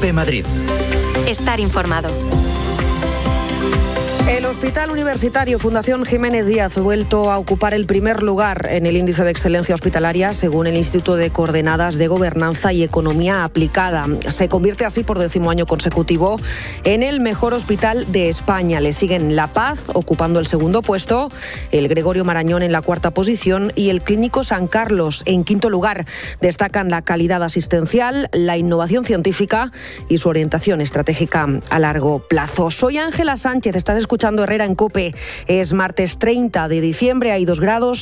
COPE Madrid. Estar informado. El Hospital Universitario Fundación Jiménez Díaz ha vuelto a ocupar el primer lugar en el índice de excelencia hospitalaria según el Instituto de Coordenadas de Gobernanza y Economía Aplicada. Se convierte así por 10º año consecutivo en el mejor hospital de España. Le siguen La Paz ocupando el segundo puesto, el Gregorio Marañón en la cuarta posición y el Clínico San Carlos en quinto lugar. Destacan la calidad asistencial, la innovación científica y su orientación estratégica a largo plazo. Soy Ángela Sánchez, estás escuchando Herrera en COPE. Es martes 30 de diciembre, hay 2 grados.